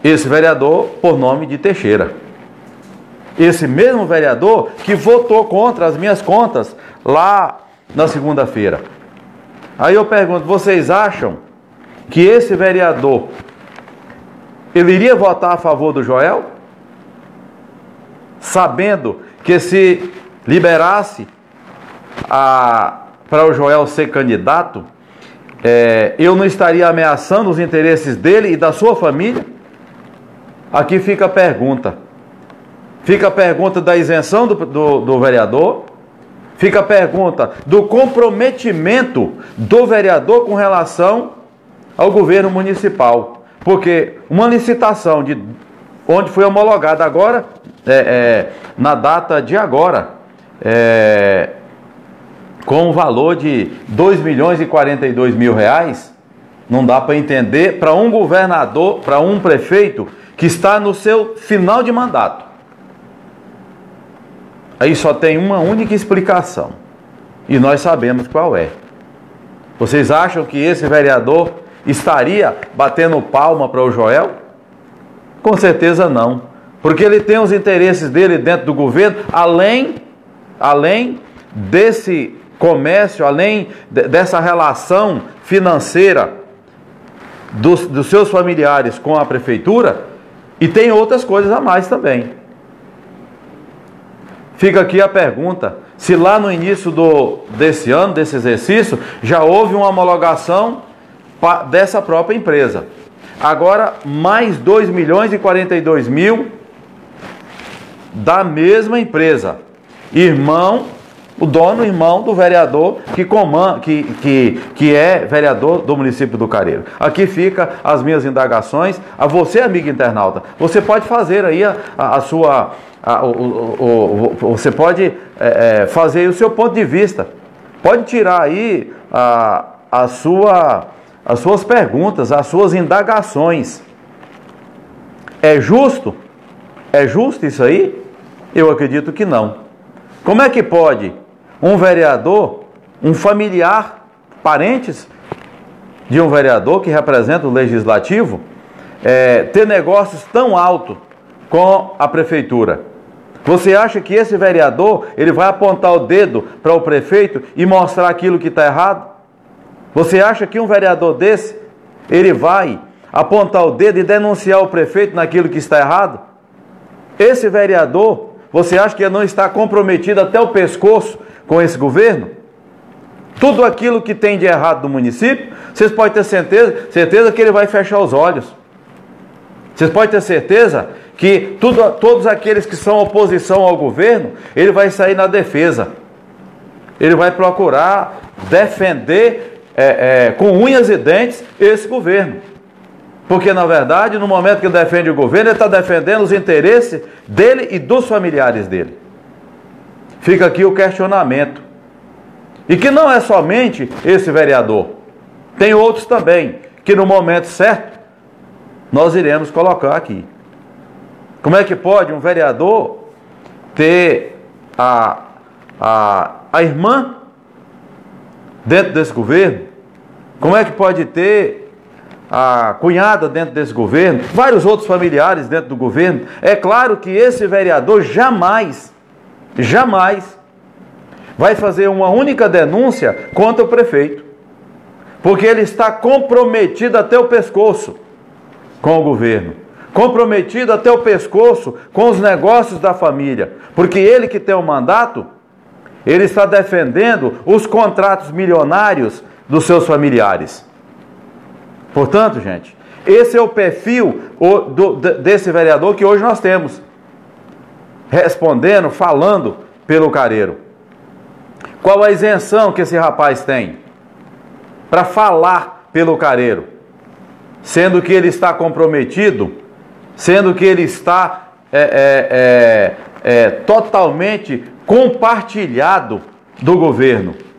esse vereador por nome de Teixeira. Esse mesmo vereador que votou contra as minhas contas lá na segunda-feira. Aí eu pergunto, vocês acham que esse vereador, ele iria votar a favor do Joel? Sabendo que se liberasse para o Joel ser candidato, eu não estaria ameaçando os interesses dele e da sua família? Aqui fica a pergunta. Fica a pergunta da isenção do vereador. Fica a pergunta do comprometimento do vereador com relação ao governo municipal. Porque uma licitação onde foi homologada agora, na data de agora, com o valor de R$2.042.000, não dá para entender para um governador, para um prefeito que está no seu final de mandato. Aí só tem uma única explicação, e nós sabemos qual é. Vocês acham que esse vereador estaria batendo palma para o Joel? Com certeza não, porque ele tem os interesses dele dentro do governo, além desse comércio, além dessa relação financeira dos seus familiares com a prefeitura, e tem outras coisas a mais também. Fica aqui a pergunta, se lá no início desse ano, desse exercício, já houve uma homologação dessa própria empresa. Agora, mais R$2.042.000 da mesma empresa. Irmão do vereador que é vereador do município do Careiro. Aqui fica as minhas indagações. A você, amigo internauta, você pode fazer aí você pode fazer o seu ponto de vista. Pode tirar aí as suas perguntas, as suas indagações. É justo? É justo isso aí? Eu acredito que não. Como é que pode um vereador, um familiar, parentes de um vereador que representa o legislativo, ter negócios tão altos com a prefeitura? Você acha que esse vereador, ele vai apontar o dedo para o prefeito e mostrar aquilo que está errado? Você acha que um vereador desse, ele vai apontar o dedo e denunciar o prefeito naquilo que está errado? Esse vereador, você acha que ele não está comprometido até o pescoço com esse governo? Tudo aquilo que tem de errado no município, vocês podem ter certeza que ele vai fechar os olhos. Vocês podem ter certeza que todos aqueles que são oposição ao governo, ele vai sair na defesa. Ele vai procurar defender com unhas e dentes esse governo. Porque, na verdade, no momento que ele defende o governo, ele está defendendo os interesses dele e dos familiares dele. Fica aqui o questionamento. E que não é somente esse vereador. Tem outros também, que no momento certo, nós iremos colocar aqui. Como é que pode um vereador ter a irmã dentro desse governo? Como é que pode ter a cunhada dentro desse governo? Vários outros familiares dentro do governo? É claro que esse vereador jamais vai fazer uma única denúncia contra o prefeito. Porque ele está comprometido até o pescoço com o governo. Comprometido até o pescoço com os negócios da família. Porque ele que tem o mandato, ele está defendendo os contratos milionários dos seus familiares. Portanto, gente, esse é o perfil desse vereador que hoje nós temos. Respondendo, falando pelo Careiro. Qual a isenção que esse rapaz tem para falar pelo Careiro? Sendo que ele está comprometido, sendo que ele está totalmente compartilhado do governo.